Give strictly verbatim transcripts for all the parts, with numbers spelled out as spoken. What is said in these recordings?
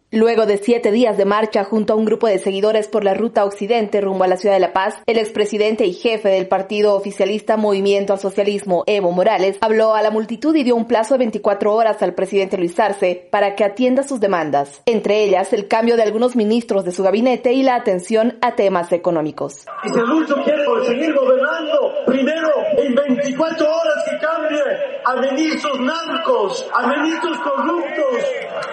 Luego de siete días de marcha junto a un grupo de seguidores por la ruta occidente rumbo a la ciudad de La Paz, el expresidente y jefe del partido oficialista Movimiento al Socialismo, Evo Morales, habló a la multitud y dio un plazo de veinticuatro horas al presidente Luis Arce para que atienda sus demandas, entre ellas el cambio de algunos ministros de su gabinete y la atención a temas económicos. Y si Lucho quiere seguir gobernando, primero en veinticuatro horas que cambie a ministros narcos, a ministros corruptos,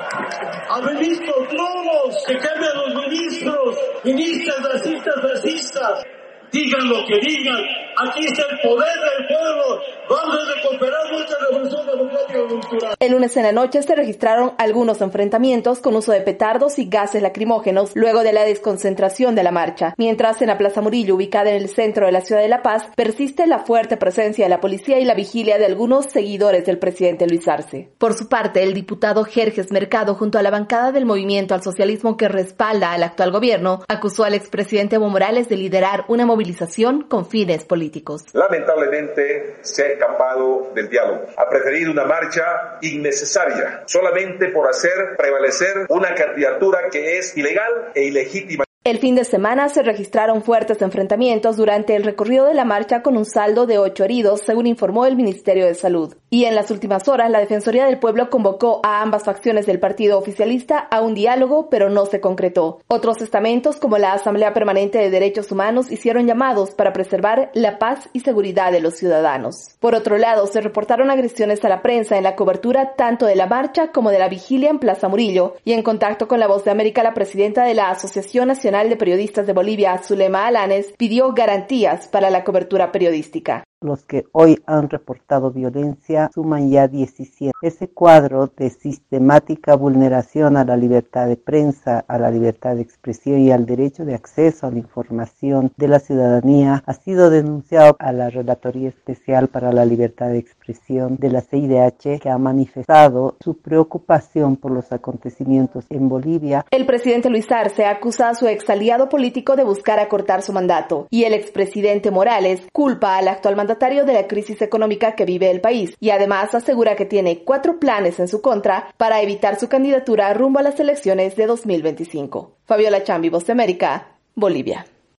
a ministros lobos, que cambien a los ministros, ministras racistas, racistas. Digan lo que digan, aquí está el poder del pueblo, vamos a recuperar nuestra revolución democrática y cultural. El lunes en la noche se registraron algunos enfrentamientos con uso de petardos y gases lacrimógenos luego de la desconcentración de la marcha, mientras en la Plaza Murillo, ubicada en el centro de la ciudad de La Paz, persiste la fuerte presencia de la policía y la vigilia de algunos seguidores del presidente Luis Arce. Por su parte, el diputado Jerjes Mercado, junto a la bancada del Movimiento al Socialismo que respalda al actual gobierno, acusó al expresidente Evo Morales de liderar una movilización con fines políticos. Lamentablemente se ha escapado del diálogo. Ha preferido una marcha innecesaria, solamente por hacer prevalecer una candidatura que es ilegal e ilegítima. El fin de semana se registraron fuertes enfrentamientos durante el recorrido de la marcha con un saldo de ocho heridos, según informó el Ministerio de Salud. Y en las últimas horas, la Defensoría del Pueblo convocó a ambas facciones del partido oficialista a un diálogo, pero no se concretó. Otros estamentos, como la Asamblea Permanente de Derechos Humanos, hicieron llamados para preservar la paz y seguridad de los ciudadanos. Por otro lado, se reportaron agresiones a la prensa en la cobertura tanto de la marcha como de la vigilia en Plaza Murillo, y en contacto con La Voz de América, la presidenta de la Asociación Nacional de Periodistas de Bolivia, Zulema Alanes, pidió garantías para la cobertura periodística. Los que hoy han reportado violencia suman ya diecisiete. Ese cuadro de sistemática vulneración a la libertad de prensa, a la libertad de expresión y al derecho de acceso a la información de la ciudadanía ha sido denunciado a la Relatoría Especial para la Libertad de Expresión de la C I D H, que ha manifestado su preocupación por los acontecimientos en Bolivia. El presidente Luis Arce acusa a su exaliado político de buscar acortar su mandato, y el expresidente Morales culpa al actual mandatario mandatario de la crisis económica que vive el país, y además asegura que tiene cuatro planes en su contra para evitar su candidatura rumbo a las elecciones de dos mil veinticinco. Fabiola Chambi, Voz de América, Bolivia.